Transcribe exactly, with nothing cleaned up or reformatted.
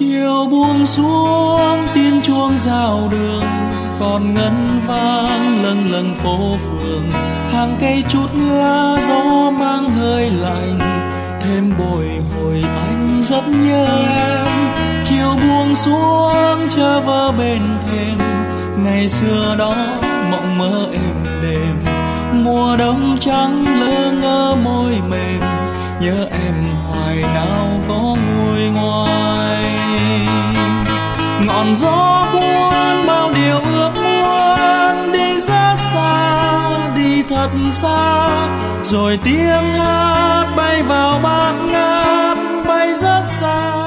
Chiều buông xuống tiếng chuông rao đường còn ngân vang lâng lâng phố phường, hàng cây chút lá gió mang hơi lạnh thêm bồi hồi anh rất nhớ em. Chiều buông xuống chớ vơ bên thềm, ngày xưa đó mộng mơ êm đềm, mùa đông trắng lơ ngơ môi mềm, nhớ em hoài nào có nguôi ngoai. Ngọn gió cuốn bao điều ước muốn đi rất xa, đi thật xa, rồi tiếng hát bay vào bát ngát bay rất xa.